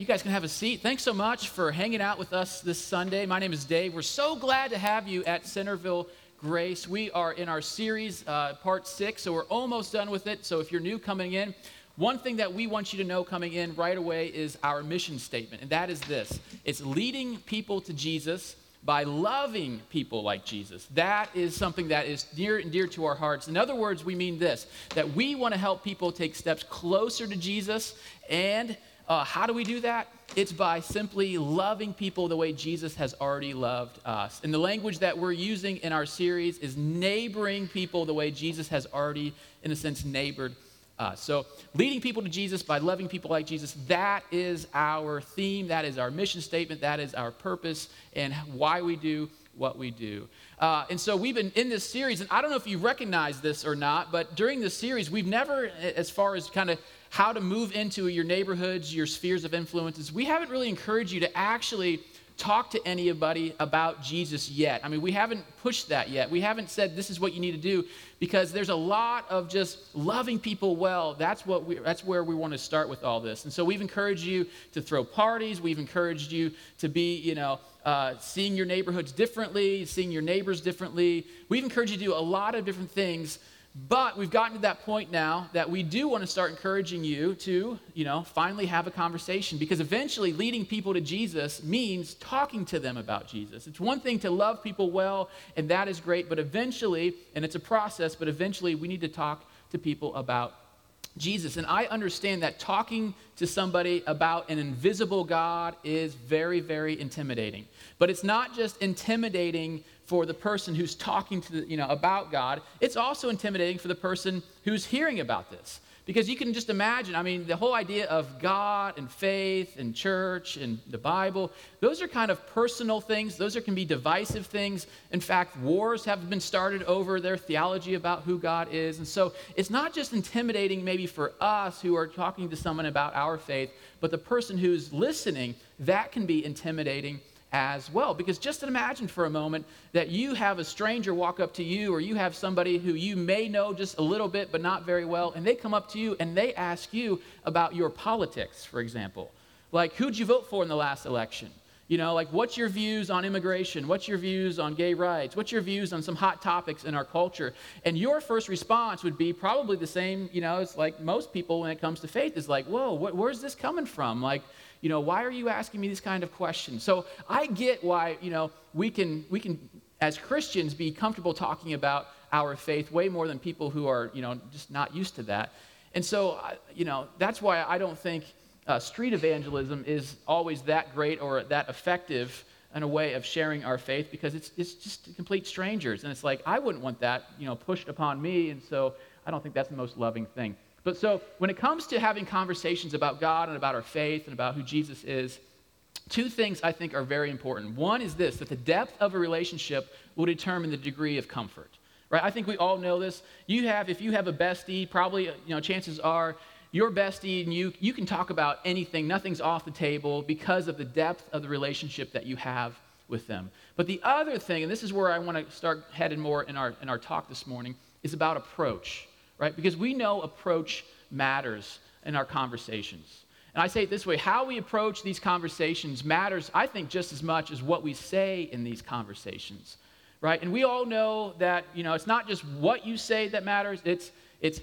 You guys can have a seat. Thanks so much for hanging out with us this Sunday. My name is Dave. We're so glad to have you at Centerville Grace. We are in our series, part 6, so we're almost done with it. So if you're new coming in, one thing that we want you to know coming in right away is our mission statement, and that is this. It's leading people to Jesus by loving people like Jesus. That is something that is near and dear to our hearts. In other words, we mean this, that we want to help people take steps closer to Jesus. And how do we do that? It's by simply loving people the way Jesus has already loved us. And the language that we're using in our series is neighboring people the way Jesus has already, in a sense, neighbored us. So leading people to Jesus by loving people like Jesus, that is our theme, that is our mission statement, that is our purpose, and why we do what we do. And so we've been in this series, and I don't know if you recognize this or not, but during this series, we've never, as far as kind of how to move into your neighborhoods, your spheres of influences, we haven't really encouraged you to actually talk to anybody about Jesus yet. I mean, we haven't pushed that yet. We haven't said this is what you need to do, because there's a lot of just loving people well. That's where we want to start with all this. And so we've encouraged you to throw parties. We've encouraged you to be, seeing your neighborhoods differently, seeing your neighbors differently. We've encouraged you to do a lot of different things. But we've gotten to that point now that we do want to start encouraging you to, finally have a conversation, because eventually leading people to Jesus means talking to them about Jesus. It's one thing to love people well, and that is great, but eventually, and it's a process, but eventually we need to talk to people about Jesus. And I understand that talking to somebody about an invisible God is very, very intimidating. But it's not just intimidating for the person who's talking to about God. It's also intimidating for the person who's hearing about this. Because you can just imagine, the whole idea of God and faith and church and the Bible, those are kind of personal things. Those can be divisive things. In fact, wars have been started over their theology about who God is. And so it's not just intimidating maybe for us who are talking to someone about our faith, but the person who's listening, that can be intimidating as well. Because just imagine for a moment that you have a stranger walk up to you, or you have somebody who you may know just a little bit but not very well, and they come up to you and they ask you about your politics, for example. Like, who'd you vote for in the last election? What's your views on immigration? What's your views on gay rights? What's your views on some hot topics in our culture? And your first response would be probably the same, it's like most people when it comes to faith is like, whoa, where's this coming from? Like, why are you asking me these kind of questions? So I get why, we can, as Christians, be comfortable talking about our faith way more than people who are, just not used to that. And so, that's why I don't think street evangelism is always that great or that effective in a way of sharing our faith, because it's just complete strangers. And it's like, I wouldn't want that, pushed upon me. And so I don't think that's the most loving thing. But so when it comes to having conversations about God and about our faith and about who Jesus is, two things I think are very important. One is this, that the depth of a relationship will determine the degree of comfort, right? I think we all know this. If you have a bestie, probably, chances are your bestie and you can talk about anything. Nothing's off the table because of the depth of the relationship that you have with them. But the other thing, and this is where I want to start heading more in our talk this morning, is about approach. Right? Because we know approach matters in our conversations. And I say it this way, how we approach these conversations matters, I think, just as much as what we say in these conversations. Right? And we all know that, it's not just what you say that matters, it's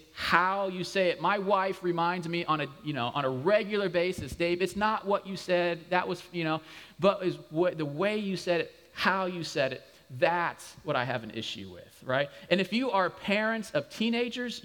how you say it. My wife reminds me on a regular basis, Dave, it's not what you said, that was, but is the way you said it, how you said it. That's what I have an issue with, right? And if you are parents of teenagers,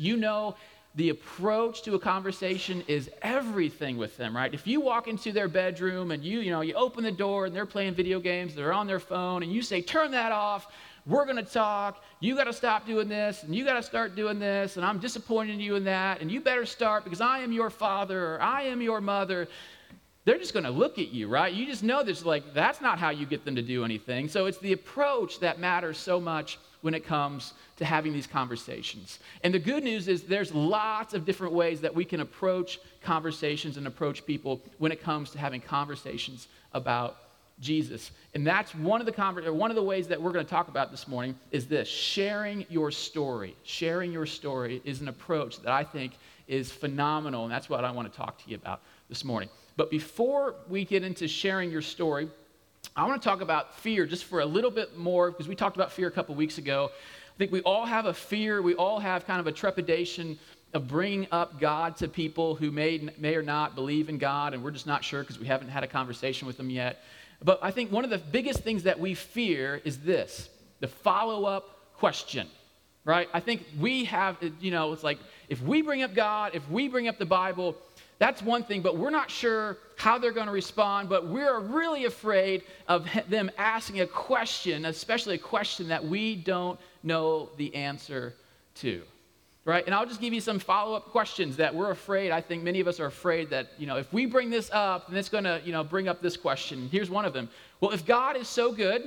the approach to a conversation is everything with them, right? If you walk into their bedroom and you open the door and they're playing video games, they're on their phone, and you say, turn that off, we're going to talk, you got to stop doing this, and you got to start doing this, and I'm disappointed in you in that, and you better start because I am your father or I am your mother. They're just going to look at you, right? You just know that's not how you get them to do anything. So it's the approach that matters so much when it comes to having these conversations. And the good news is there's lots of different ways that we can approach conversations and approach people when it comes to having conversations about Jesus. And that's one of the ways that we're going to talk about this morning is this, sharing your story. Sharing your story is an approach that I think is phenomenal, and that's what I want to talk to you about this morning. But before we get into sharing your story, I want to talk about fear just for a little bit more, because we talked about fear a couple weeks ago. I think we all have a fear. We all have kind of a trepidation of bringing up God to people who may or not believe in God, and we're just not sure because we haven't had a conversation with them yet. But I think one of the biggest things that we fear is this, the follow-up question, right? I think we have, it's like if we bring up God, if we bring up the Bible, that's one thing, but we're not sure how they're going to respond, but we're really afraid of them asking a question, especially a question that we don't know the answer to, right? And I'll just give you some follow-up questions that we're afraid, I think many of us are afraid that, if we bring this up, then it's going to, bring up this question. Here's one of them. Well, if God is so good,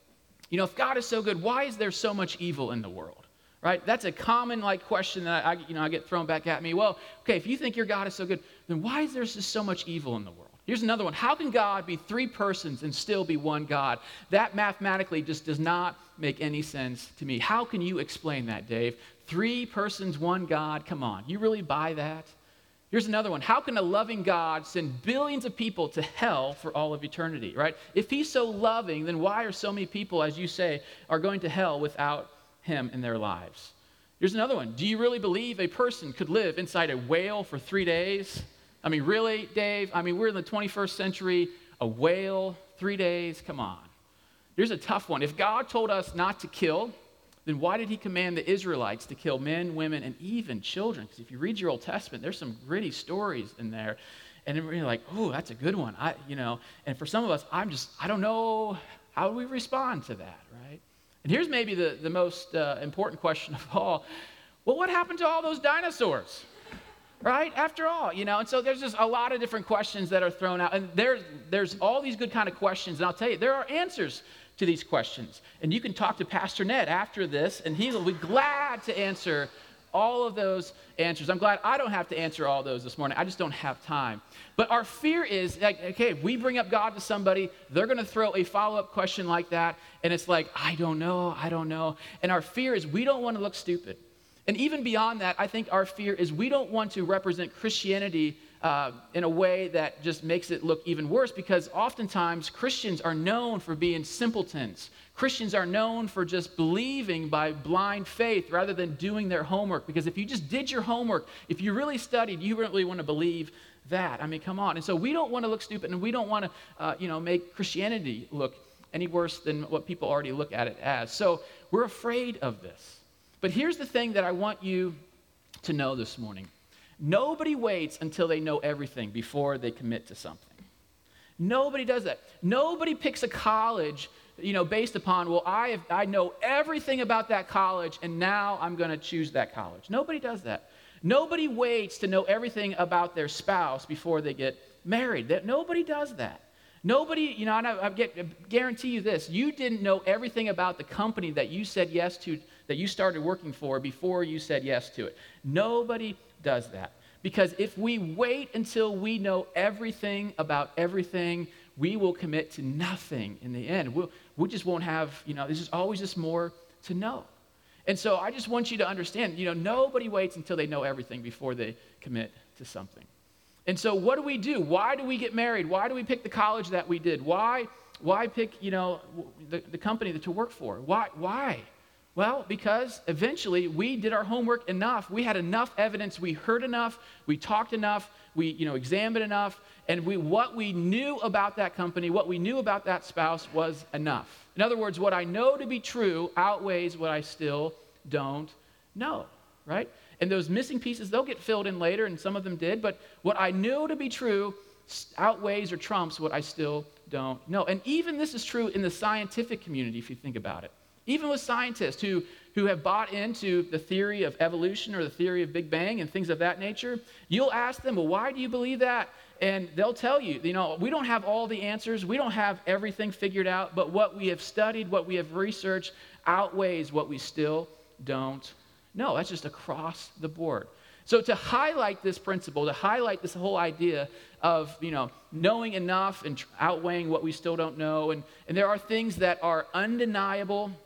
why is there so much evil in the world? Right? That's a common question that I get thrown back at me. Well, okay, if you think your God is so good, then why is there just so much evil in the world? Here's another one. How can God be three persons and still be one God? That mathematically just does not make any sense to me. How can you explain that, Dave? Three persons, one God? Come on, you really buy that? Here's another one. How can a loving God send billions of people to hell for all of eternity, right? If he's so loving, then why are so many people, as you say, are going to hell without him in their lives? Here's another one. Do you really believe a person could live inside a whale for 3 days? I mean, really, Dave? I mean, we're in the 21st century. A whale, 3 days? Come on. Here's a tough one. If God told us not to kill, then why did he command the Israelites to kill men, women, and even children? Because if you read your Old Testament, there's some gritty stories in there. And then you're like, oh, that's a good one. And for some of us, I don't know, how do we respond to that, right? And here's maybe the most important question of all. Well, what happened to all those dinosaurs? Right? After all, and so there's just a lot of different questions that are thrown out. And there's all these good kind of questions. And I'll tell you, there are answers to these questions. And you can talk to Pastor Ned after this, and he will be glad to answer all of those answers. I'm glad I don't have to answer all those this morning. I just don't have time. But our fear is, okay, if we bring up God to somebody, they're going to throw a follow-up question like that, and it's like, I don't know. And our fear is we don't want to look stupid. And even beyond that, I think our fear is we don't want to represent Christianity in a way that just makes it look even worse, because oftentimes Christians are known for being simpletons. Christians are known for just believing by blind faith rather than doing their homework, because if you just did your homework, if you really studied, you really want to believe that. I mean, come on. And so we don't want to look stupid, and we don't want to make Christianity look any worse than what people already look at it as. So we're afraid of this. But here's the thing that I want you to know this morning. Nobody waits until they know everything before they commit to something. Nobody does that. Nobody picks a college, based upon, well, I know everything about that college, and now I'm going to choose that college. Nobody does that. Nobody waits to know everything about their spouse before they get married. Nobody does that. Nobody, and I guarantee you this, you didn't know everything about the company that you said yes to, that you started working for before you said yes to it. Nobody does that. Because if we wait until we know everything about everything, we will commit to nothing in the end. We just won't have, there's just always just more to know. And so I just want you to understand, nobody waits until they know everything before they commit to something. And so what do? Why do we get married? Why do we pick the college that we did? Why pick, the company to work for? Why? Well, because eventually we did our homework enough. We had enough evidence. We heard enough. We talked enough. We, examined enough. And what we knew about that company, what we knew about that spouse was enough. In other words, what I know to be true outweighs what I still don't know, right? And those missing pieces, they'll get filled in later, and some of them did. But what I know to be true outweighs or trumps what I still don't know. And even this is true in the scientific community, if you think about it. Even with scientists who have bought into the theory of evolution or the theory of Big Bang and things of that nature, you'll ask them, well, why do you believe that? And they'll tell you, we don't have all the answers. We don't have everything figured out, but what we have studied, what we have researched outweighs what we still don't know. That's just across the board. So to highlight this principle, to highlight this whole idea of, knowing enough and outweighing what we still don't know, and there are things that are undeniable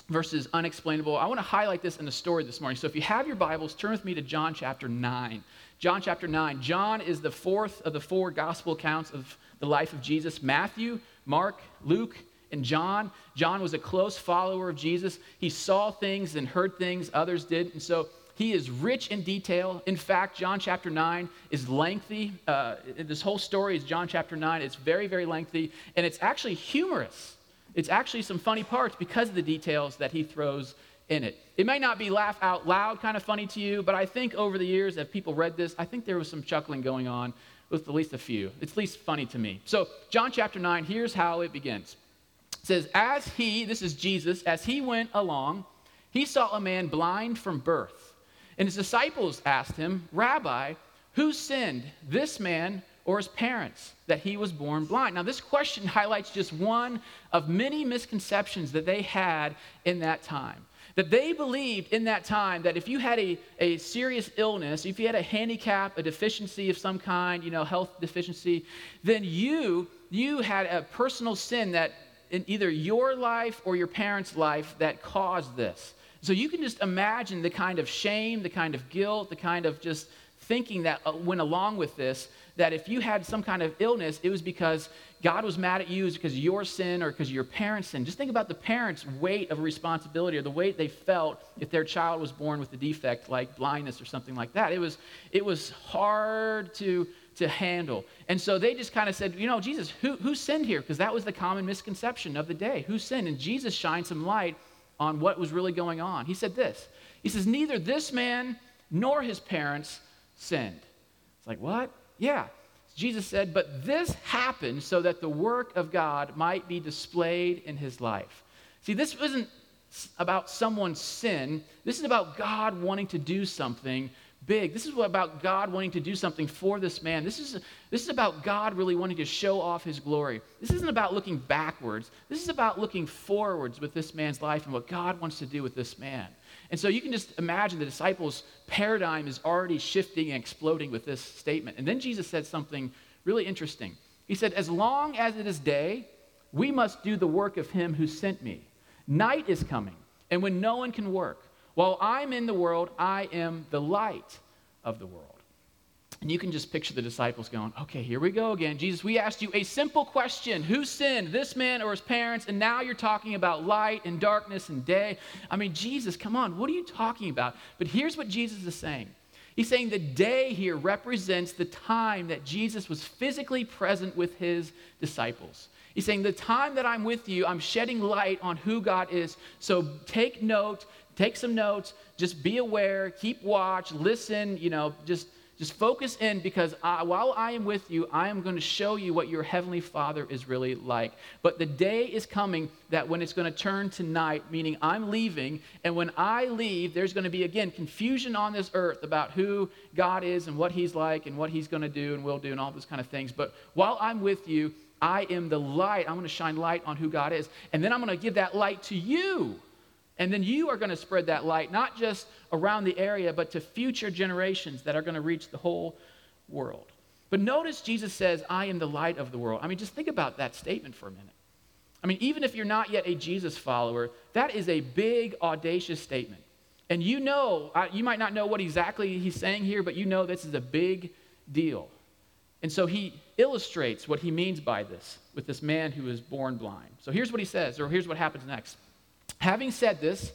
versus unexplainable. I want to highlight this in the story this morning. So if you have your Bibles, turn with me to John chapter 9. John chapter 9. John is the fourth of the four gospel accounts of the life of Jesus. Matthew, Mark, Luke, and John. John was a close follower of Jesus. He saw things and heard things others did. And so he is rich in detail. In fact, John chapter 9 is lengthy. This whole story is John chapter 9. It's very, very lengthy. And it's actually humorous. It's actually some funny parts because of the details that he throws in it. It may not be laugh out loud kind of funny to you, but I think over the years, as people read this, I think there was some chuckling going on with at least a few. It's at least funny to me. So John chapter 9, here's how it begins. It says, this is Jesus, as he went along, he saw a man blind from birth. And his disciples asked him, Rabbi, who sinned, this man or his parents, that he was born blind? Now, this question highlights just one of many misconceptions that they had in that time. That they believed in that time that if you had a serious illness, if you had a handicap, a deficiency of some kind, health deficiency, then you had a personal sin that in either your life or your parents' life that caused this. So you can just imagine the kind of shame, the kind of guilt, the kind of just thinking that went along with this, that if you had some kind of illness, it was because God was mad at you, it was because of your sin or because of your parents' sin. Just think about the parents' weight of responsibility or the weight they felt if their child was born with a defect like blindness or something like that. It was hard to handle. And so they just kind of said, Jesus, who sinned here? Because that was the common misconception of the day. Who sinned? And Jesus shined some light on what was really going on. He said this. He says, neither this man nor his parents sinned. It's like, what? Yeah. Jesus said, but this happened so that the work of God might be displayed in his life. See, this isn't about someone's sin. This is about God wanting to do something big. This is about God wanting to do something for this man. This is about God really wanting to show off his glory. This isn't about looking backwards. This is about looking forwards with this man's life and what God wants to do with this man. And so you can just imagine the disciples' paradigm is already shifting and exploding with this statement. And then Jesus said something really interesting. He said, as long as it is day, we must do the work of him who sent me. Night is coming, and when no one can work. While I'm in the world, I am the light of the world. And you can just picture the disciples going, okay, here we go again. Jesus, we asked you a simple question. Who sinned, this man or his parents? And now you're talking about light and darkness and day. I mean, Jesus, come on, what are you talking about? But here's what Jesus is saying. He's saying the day here represents the time that Jesus was physically present with his disciples. He's saying the time that I'm with you, I'm shedding light on who God is. So take note, take some notes, just be aware, keep watch, listen, just focus in because while I am with you, I am going to show you what your heavenly Father is really like. But the day is coming that when it's going to turn to night, meaning I'm leaving, and when I leave, there's going to be, again, confusion on this earth about who God is and what he's like and what he's going to do and will do and all those kind of things. But while I'm with you, I am the light. I'm going to shine light on who God is. And then I'm going to give that light to you. And then you are going to spread that light, not just around the area, but to future generations that are going to reach the whole world. But notice Jesus says, I am the light of the world. I mean, just think about that statement for a minute. I mean, even if you're not yet a Jesus follower, that is a big, audacious statement. And you might not know what exactly he's saying here, but this is a big deal. And so he illustrates what he means by this with this man who is born blind. So here's what he says, or here's what happens next. Having said this,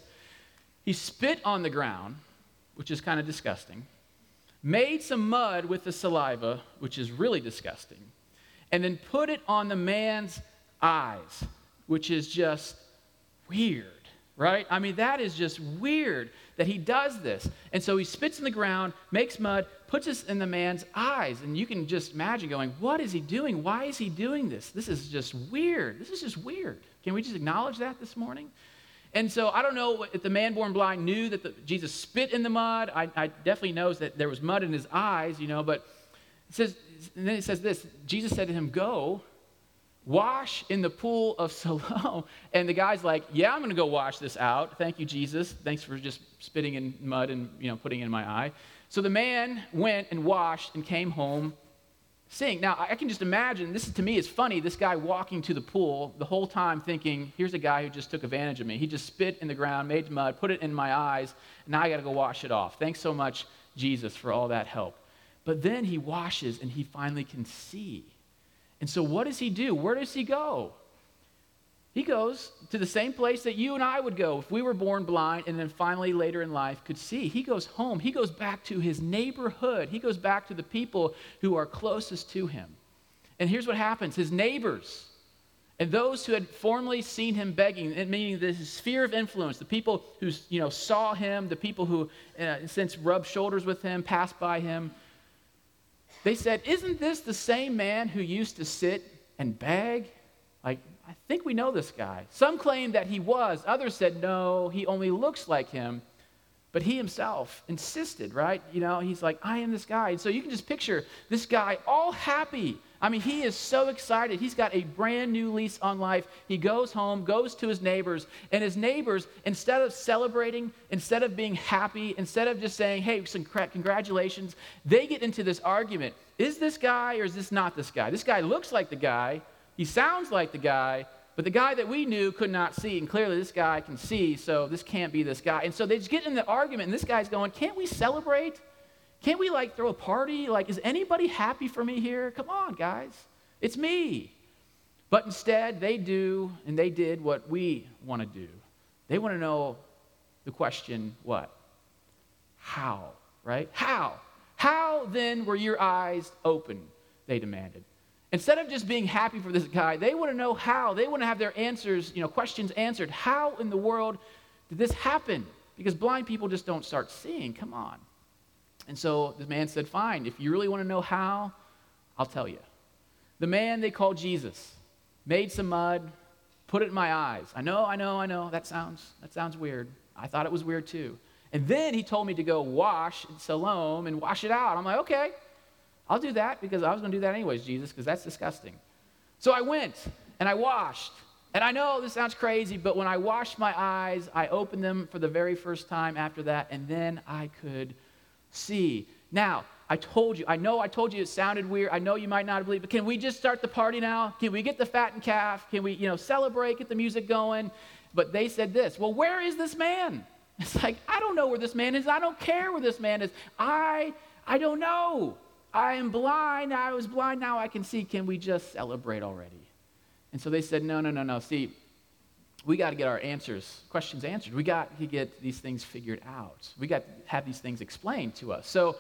he spit on the ground, which is kind of disgusting, made some mud with the saliva, which is really disgusting, and then put it on the man's eyes, which is just weird, right? I mean, that is just weird that he does this. And so he spits in the ground, makes mud, puts this in the man's eyes. And you can just imagine going, what is he doing? Why is he doing this? This is just weird. This is just weird. Can we just acknowledge that this morning? And so I don't know if the man born blind knew that Jesus spit in the mud. I definitely knows that there was mud in his eyes, but it says, and then it says this, Jesus said to him, go, wash in the pool of Siloam. And the guy's like, yeah, I'm going to go wash this out. Thank you, Jesus. Thanks for just spitting in mud and, putting it in my eye. So the man went and washed and came home seeing. Now, I can just imagine, this is, to me, is funny, this guy walking to the pool the whole time thinking, here's a guy who just took advantage of me. He just spit in the ground, made mud, put it in my eyes, and now I got to go wash it off. Thanks so much, Jesus, for all that help. But then he washes and he finally can see. And so what does he do? Where does he go? He goes to the same place that you and I would go if we were born blind and then finally later in life could see. He goes home. He goes back to his neighborhood. He goes back to the people who are closest to him. And here's what happens. His neighbors and those who had formerly seen him begging, meaning the sphere of influence, the people who saw him, the people who since rubbed shoulders with him, passed by him, they said, isn't this the same man who used to sit and beg? Like, I think we know this guy. Some claimed that he was. Others said, no, he only looks like him. But he himself insisted, right? He's like, I am this guy. And so you can just picture this guy all happy. I mean, he is so excited. He's got a brand new lease on life. He goes home, goes to his neighbors, and his neighbors, instead of celebrating, instead of being happy, instead of just saying, hey, congratulations, they get into this argument. Is this guy or is this not this guy? This guy looks like the guy. He sounds like the guy, but the guy that we knew could not see, and clearly this guy can see, so this can't be this guy. And so they just get in the argument, and this guy's going, can't we celebrate? Can't we, throw a party? Is anybody happy for me here? Come on, guys. It's me. But instead, they do, and they did what we want to do. They want to know the question, what? How, right? How? How, then, were your eyes open, they demanded. Instead of just being happy for this guy, they want to know how. They want to have their answers, questions answered. How in the world did this happen? Because blind people just don't start seeing. Come on. And so the man said, fine, if you really want to know how, I'll tell you. The man they called Jesus made some mud, put it in my eyes. I know. That sounds weird. I thought it was weird too. And then he told me to go wash in Siloam and wash it out. I'm like, okay. I'll do that because I was going to do that anyways, Jesus, because that's disgusting. So I went and I washed. And I know this sounds crazy, but when I washed my eyes, I opened them for the very first time after that, and then I could see. Now, I told you it sounded weird. I know you might not believe, but can we just start the party now? Can we get the fattened calf? Can we, celebrate, get the music going? But they said this, well, where is this man? It's like, I don't know where this man is. I don't care where this man is. I don't know. I am blind. I was blind. Now I can see. Can we just celebrate already? And so they said, no. See, we got to get our questions answered. We got to get these things figured out. We got to have these things explained to us. So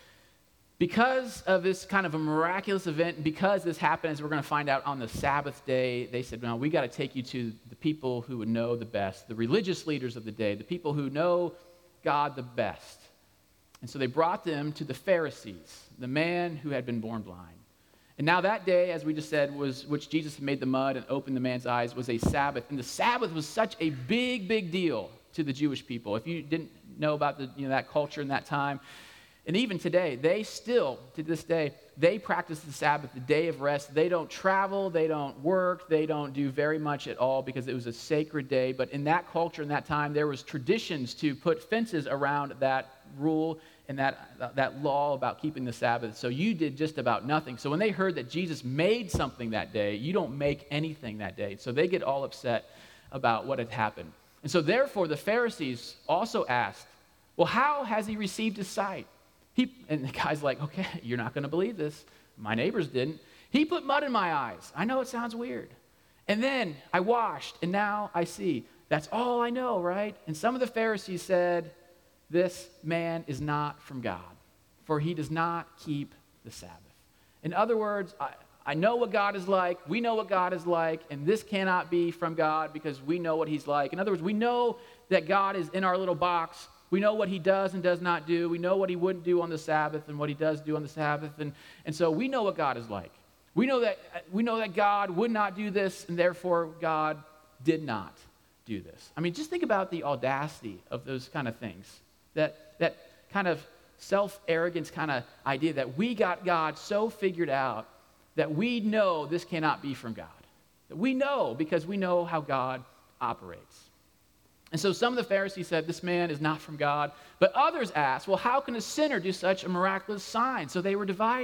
because of this kind of a miraculous event, because this happened, as we're going to find out on the Sabbath day, they said, no, we got to take you to the people who would know the best, the religious leaders of the day, the people who know God the best. And so they brought them to the Pharisees, the man who had been born blind. And now that day, as we just said, which Jesus had made the mud and opened the man's eyes, was a Sabbath. And the Sabbath was such a big deal to the Jewish people. If you didn't know about that culture in that time, and even today, they still, to this day, they practice the Sabbath, the day of rest. They don't travel, they don't work, they don't do very much at all because it was a sacred day. But in that culture, in that time, there was traditions to put fences around that rule and that law about keeping the Sabbath. So you did just about nothing. So when they heard that Jesus made something that day, you don't make anything that day. So they get all upset about what had happened. And so therefore, the Pharisees also asked, well, how has he received his sight? And the guy's like, okay, you're not going to believe this. My neighbors didn't. He put mud in my eyes. I know it sounds weird. And then I washed, and now I see. That's all I know, right? And some of the Pharisees said, this man is not from God, for he does not keep the Sabbath. In other words, I know what God is like. We know what God is like, and this cannot be from God because we know what he's like. In other words, we know that God is in our little box. We know what he does and does not do. We know what he wouldn't do on the Sabbath and what he does do on the Sabbath. And so we know what God is like. We know that God would not do this, and therefore God did not do this. I mean, just think about the audacity of those kind of things. That kind of self-arrogance kind of idea that we got God so figured out that we know this cannot be from God. That we know because we know how God operates. And so some of the Pharisees said, this man is not from God. But others asked, well, how can a sinner do such a miraculous sign? So they were divided.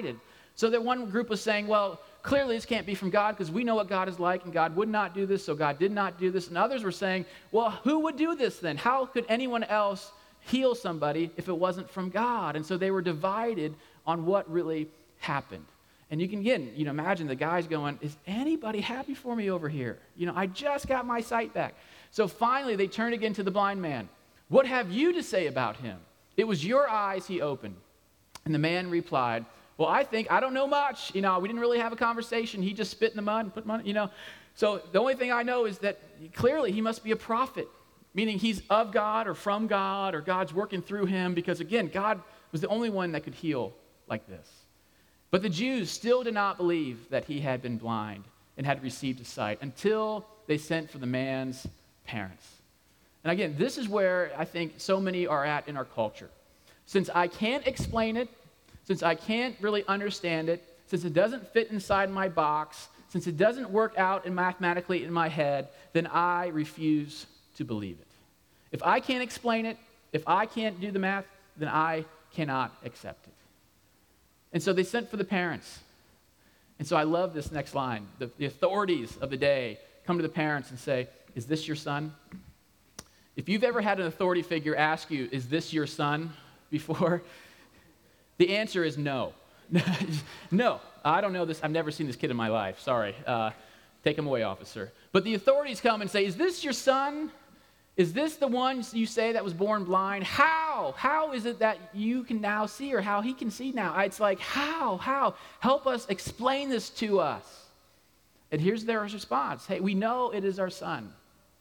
So that one group was saying, well, clearly this can't be from God because we know what God is like and God would not do this, so God did not do this. And others were saying, well, who would do this then? How could anyone else heal somebody if it wasn't from God? And so they were divided on what really happened. And you can, again, imagine the guys going, is anybody happy for me over here? I just got my sight back. So finally they turned again to the blind man. What have you to say about him? It was your eyes he opened. And the man replied, well, I don't know much. We didn't really have a conversation. He just spit in the mud and put money, So the only thing I know is that clearly he must be a prophet, meaning he's of God or from God or God's working through him because, again, God was the only one that could heal like this. But the Jews still did not believe that he had been blind and had received his sight until they sent for the man's parents. And again, this is where I think so many are at in our culture. Since I can't explain it, since I can't really understand it, since it doesn't fit inside my box, since it doesn't work out mathematically in my head, then I refuse to believe it. If I can't explain it, if I can't do the math, then I cannot accept it. And so they sent for the parents. And so I love this next line. The authorities of the day come to the parents and say, is this your son? If you've ever had an authority figure ask you, is this your son before? The answer is no. No, I don't know this. I've never seen this kid in my life. Sorry. Take him away, officer. But the authorities come and say, is this your son? Is this the one you say that was born blind? How? How is it that you can now see or how he can see now? It's like, how? Help us explain this to us. And here's their response. Hey, we know it is our son.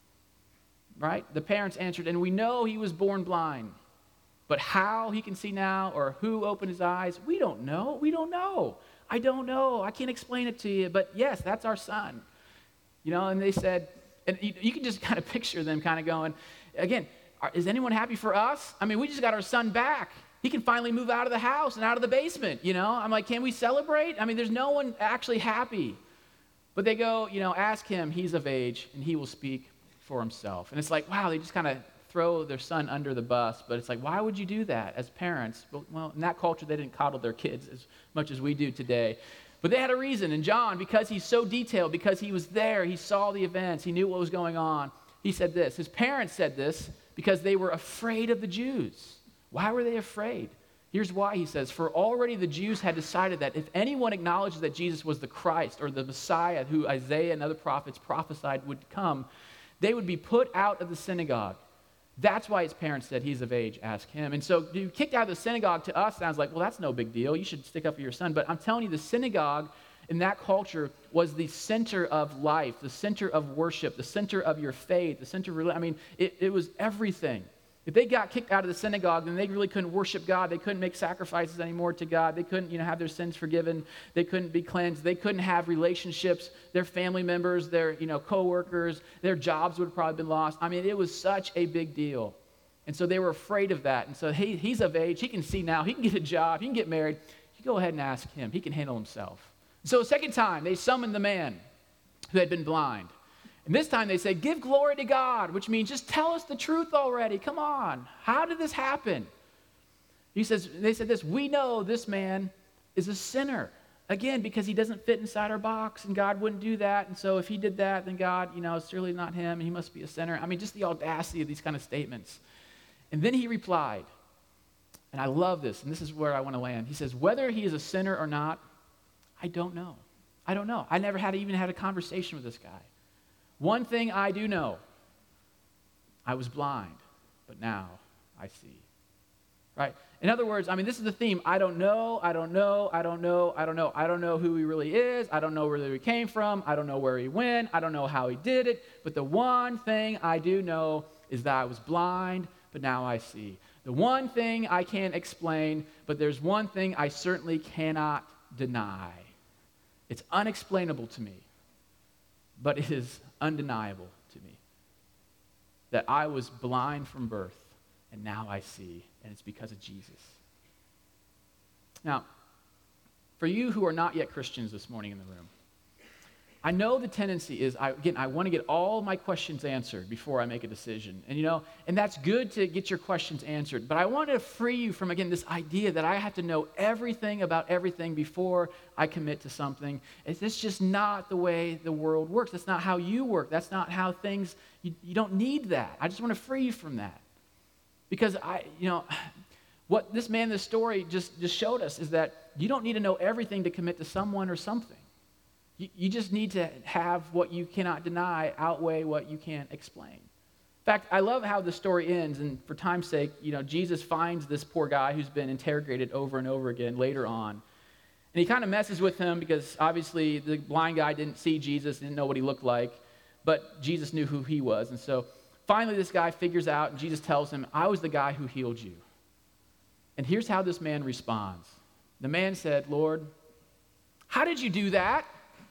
Right? The parents answered, and we know he was born blind. But how he can see now or who opened his eyes, we don't know. We don't know. I don't know. I can't explain it to you. But yes, that's our son. And they said, and you can just kind of picture them kind of going, again, is anyone happy for us? I mean, we just got our son back. He can finally move out of the house and out of the basement, I'm like, can we celebrate? I mean, there's no one actually happy. But they go, ask him, he's of age, and he will speak for himself. And it's like, wow, they just kind of throw their son under the bus, but it's like, why would you do that as parents? Well, in that culture, they didn't coddle their kids as much as we do today. But they had a reason, and John, because he's so detailed, because he was there, he saw the events, he knew what was going on, he said this. His parents said this because they were afraid of the Jews. Why were they afraid? Here's why, he says, for already the Jews had decided that if anyone acknowledges that Jesus was the Christ or the Messiah who Isaiah and other prophets prophesied would come, they would be put out of the synagogue. That's why his parents said, he's of age, ask him. And so to be kicked out of the synagogue to us sounds like, well, that's no big deal. You should stick up for your son. But I'm telling you, the synagogue in that culture was the center of life, the center of worship, the center of your faith, the center of religion. I mean, it was everything. If they got kicked out of the synagogue, then they really couldn't worship God. They couldn't make sacrifices anymore to God. They couldn't, have their sins forgiven. They couldn't be cleansed. They couldn't have relationships. Their family members, their, co-workers, their jobs would have probably been lost. I mean, it was such a big deal. And so they were afraid of that. And so, hey, he's of age. He can see now. He can get a job. He can get married. You go ahead and ask him. He can handle himself. So a second time, they summoned the man who had been blind. And this time they say, give glory to God, which means just tell us the truth already. Come on. How did this happen? They said this, we know this man is a sinner. Again, because he doesn't fit inside our box, and God wouldn't do that. And so if he did that, then God, it's surely not him, and he must be a sinner. I mean, just the audacity of these kind of statements. And then he replied, and I love this, and this is where I want to land. He says, whether he is a sinner or not, I don't know. I don't know. I never even had a conversation with this guy. One thing I do know, I was blind, but now I see. Right? In other words, this is the theme. I don't know who he really is. I don't know where he came from. I don't know where he went. I don't know how he did it. But the one thing I do know is that I was blind, but now I see. The one thing I can't explain, but there's one thing I certainly cannot deny. It's unexplainable to me, but it is undeniable to me that I was blind from birth, and now I see, and it's because of Jesus. Now, for you who are not yet Christians this morning in the room, I know the tendency is, I want to get all my questions answered before I make a decision. And that's good to get your questions answered. But I want to free you from, again, this idea that I have to know everything about everything before I commit to something. It's just not the way the world works. That's not how you work. That's not how things, you don't need that. I just want to free you from that. Because what this man in this story just showed us is that you don't need to know everything to commit to someone or something. You just need to have what you cannot deny outweigh what you can't explain. In fact, I love how the story ends, and for time's sake, Jesus finds this poor guy who's been interrogated over and over again later on. And he kind of messes with him because obviously the blind guy didn't see Jesus, didn't know what he looked like, but Jesus knew who he was. And so finally this guy figures out, and Jesus tells him, I was the guy who healed you. And here's how this man responds. The man said, Lord, how did you do that?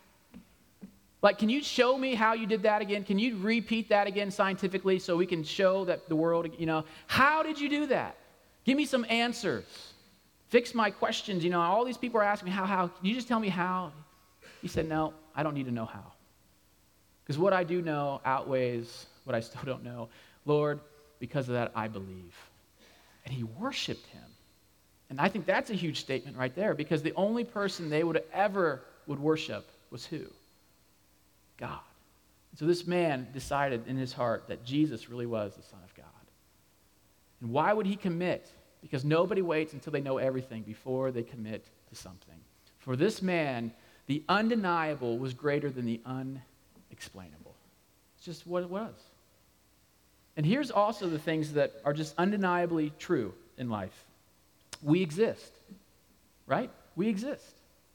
Can you show me how you did that again? Can you repeat that again scientifically so we can show that the world, how did you do that? Give me some answers. Fix my questions. All these people are asking me how. Can you just tell me how? He said, no, I don't need to know how. Because what I do know outweighs what I still don't know. Lord, because of that, I believe. And he worshiped him. And I think that's a huge statement right there, because the only person they would worship was who? God. So this man decided in his heart that Jesus really was the Son of God. And why would he commit? Because nobody waits until they know everything before they commit to something. For this man, the undeniable was greater than the unexplainable. It's just what it was. And here's also the things that are just undeniably true in life. We exist, right? We exist.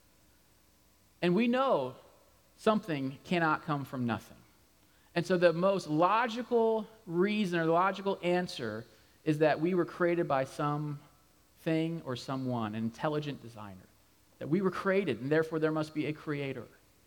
And we know something cannot come from nothing. And so the most logical reason or the logical answer is that we were created by something or someone, an intelligent designer. That we were created, and therefore there must be a creator.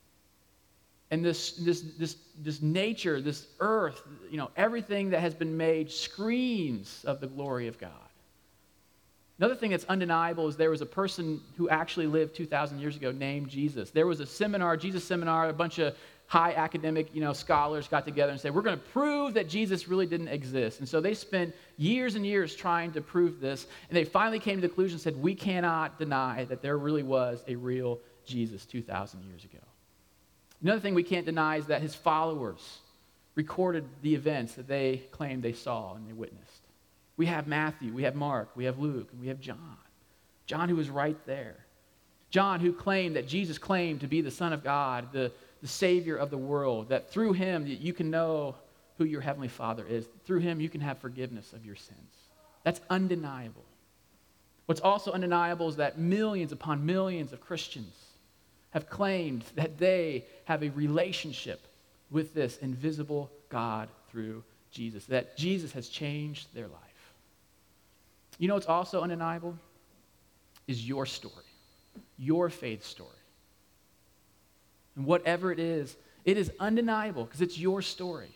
And this nature, this earth, everything that has been made screams of the glory of God. Another thing that's undeniable is there was a person who actually lived 2,000 years ago named Jesus. There was a seminar, Jesus seminar, a bunch of high academic, scholars got together and said, we're going to prove that Jesus really didn't exist. And so they spent years and years trying to prove this, and they finally came to the conclusion and said, we cannot deny that there really was a real Jesus 2,000 years ago. Another thing we can't deny is that his followers recorded the events that they claimed they saw and they witnessed. We have Matthew, we have Mark, we have Luke, and we have John. John who was right there. John who claimed that Jesus claimed to be the Son of God, the Savior of the world, that through him you can know who your Heavenly Father is. Through him you can have forgiveness of your sins. That's undeniable. What's also undeniable is that millions upon millions of Christians have claimed that they have a relationship with this invisible God through Jesus, that Jesus has changed their life. You know what's also undeniable? Is your story, your faith story. And whatever it is undeniable because it's your story.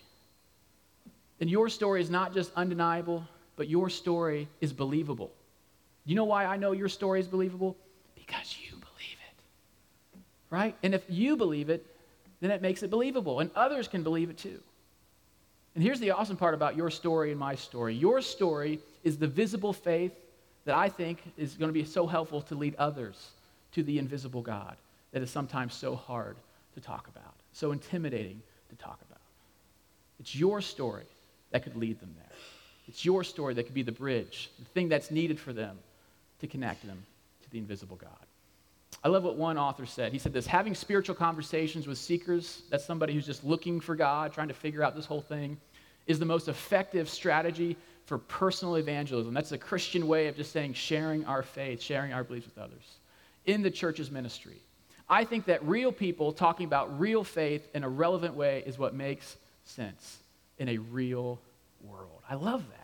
And your story is not just undeniable, but your story is believable. You know why I know your story is believable? Because you believe it, right? And if you believe it, then it makes it believable, and others can believe it too. And here's the awesome part about your story and my story. Your story is the visible faith that I think is going to be so helpful to lead others to the invisible God that is sometimes so hard to talk about, so intimidating to talk about. It's your story that could lead them there. It's your story that could be the bridge, the thing that's needed for them to connect them to the invisible God. I love what one author said. He said this: having spiritual conversations with seekers, that's somebody who's just looking for God, trying to figure out this whole thing, is the most effective strategy for personal evangelism. That's a Christian way of just saying sharing our faith, sharing our beliefs with others in the church's ministry. I think that real people talking about real faith in a relevant way is what makes sense in a real world. I love that.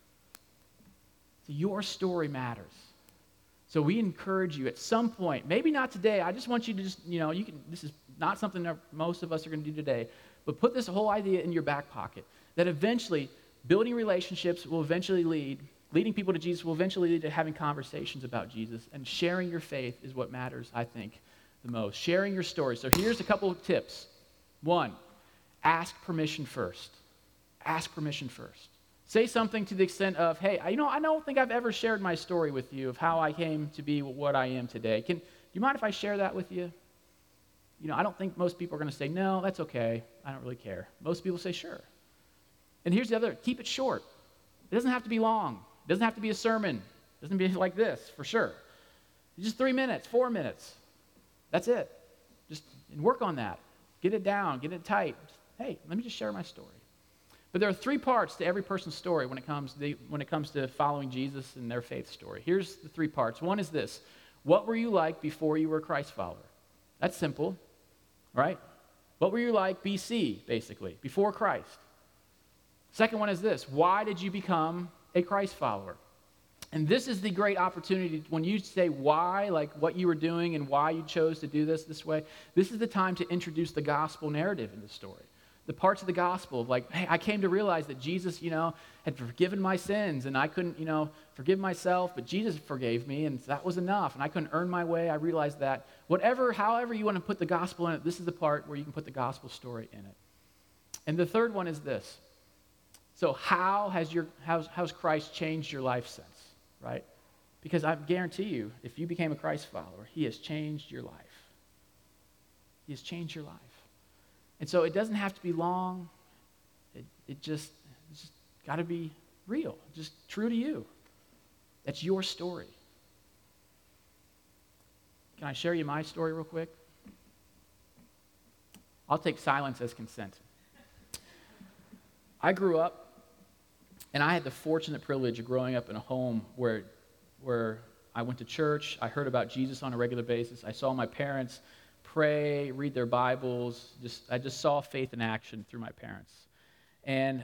So your story matters. So we encourage you at some point, maybe not today, I just want you to just, this is not something that most of us are going to do today, but put this whole idea in your back pocket, that eventually building relationships will eventually leading people to Jesus will eventually lead to having conversations about Jesus, and sharing your faith is what matters, I think, the most. Sharing your story. So here's a couple of tips. One, ask permission first. Ask permission first. Say something to the extent of, hey, I don't think I've ever shared my story with you of how I came to be what I am today. Do you mind if I share that with you? I don't think most people are going to say, no, that's okay. I don't really care. Most people say, sure. And here's the other, keep it short. It doesn't have to be long. It doesn't have to be a sermon. It doesn't have to be like this, for sure. Just 3 minutes, 4 minutes. That's it. And work on that. Get it down, get it tight. Hey, let me just share my story. But there are 3 parts to every person's story when it comes to following Jesus and their faith story. Here's the 3 parts. One is this. What were you like before you were a Christ follower? That's simple, right? What were you like BC, basically, before Christ? Second one is this. Why did you become a Christ follower? And this is the great opportunity when you say why, like what you were doing and why you chose to do this way. This is the time to introduce the gospel narrative in the story. The parts of the gospel of like, hey, I came to realize that Jesus, had forgiven my sins and I couldn't, forgive myself, but Jesus forgave me and that was enough and I couldn't earn my way. I realized that. However you want to put the gospel in it, this is the part where you can put the gospel story in it. And the third one is this. So how has Christ changed your life since, right? Because I guarantee you, if you became a Christ follower, he has changed your life. He has changed your life. And so it doesn't have to be long. It's just got to be real, just true to you. That's your story. Can I share you my story real quick? I'll take silence as consent. I grew up, and I had the fortunate privilege of growing up in a home where I went to church. I heard about Jesus on a regular basis. I saw my parents pray, read their Bibles. I just saw faith in action through my parents. And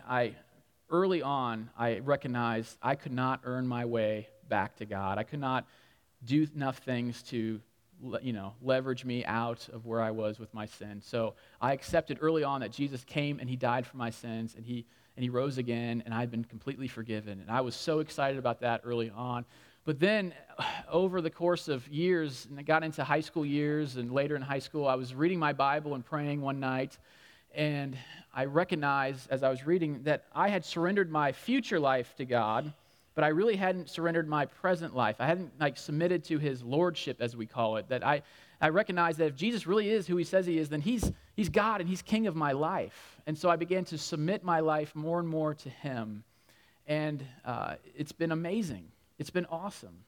early on, I recognized I could not earn my way back to God. I could not do enough things to, leverage me out of where I was with my sin. So I accepted early on that Jesus came and he died for my sins and he rose again and I'd been completely forgiven. And I was so excited about that early on. But then over the course of years, and I got into high school years and later in high school, I was reading my Bible and praying one night, and I recognized as I was reading that I had surrendered my future life to God, but I really hadn't surrendered my present life. I hadn't submitted to his lordship, as we call it, that I recognized that if Jesus really is who he says he is, then he's God and he's king of my life. And so I began to submit my life more and more to him, and it's been amazing. It's been awesome.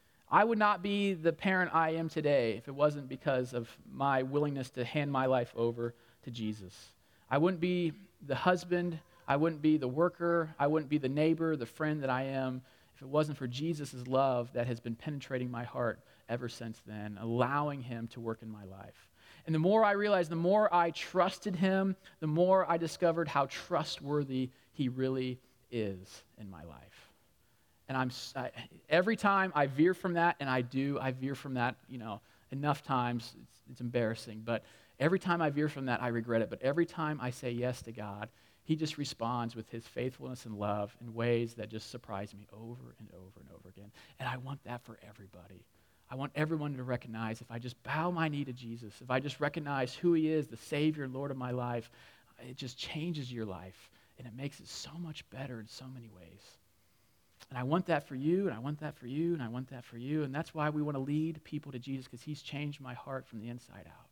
I would not be the parent I am today if it wasn't because of my willingness to hand my life over to Jesus. I wouldn't be the husband, I wouldn't be the worker, I wouldn't be the neighbor, the friend that I am if it wasn't for Jesus' love that has been penetrating my heart ever since then, allowing him to work in my life. And the more I realized, the more I trusted him, the more I discovered how trustworthy he really is in my life. And every time I veer from that, and I veer from that, enough times, it's embarrassing, but every time I veer from that, I regret it. But every time I say yes to God, he just responds with his faithfulness and love in ways that just surprise me over and over and over again. And I want that for everybody. I want everyone to recognize if I just bow my knee to Jesus, if I just recognize who he is, the Savior and Lord of my life, it just changes your life, and it makes it so much better in so many ways. And I want that for you, and I want that for you, and I want that for you. And that's why we want to lead people to Jesus, because he's changed my heart from the inside out.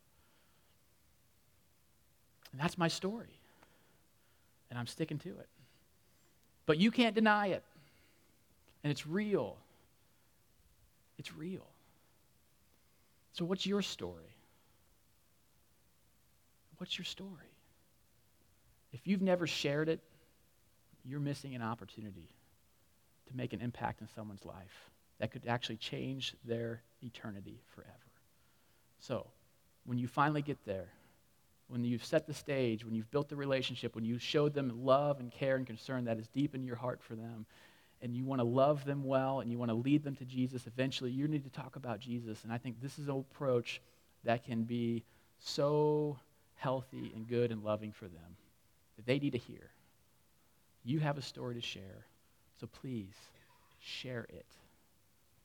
And that's my story. And I'm sticking to it. But you can't deny it. And it's real. It's real. So what's your story? What's your story? If you've never shared it, you're missing an opportunity to make an impact in someone's life that could actually change their eternity forever. So, when you finally get there, when you've set the stage, when you've built the relationship, when you showed them love and care and concern that is deep in your heart for them, and you want to love them well and you want to lead them to Jesus, eventually you need to talk about Jesus. And I think this is an approach that can be so healthy and good and loving for them that they need to hear. You have a story to share. So please, share it.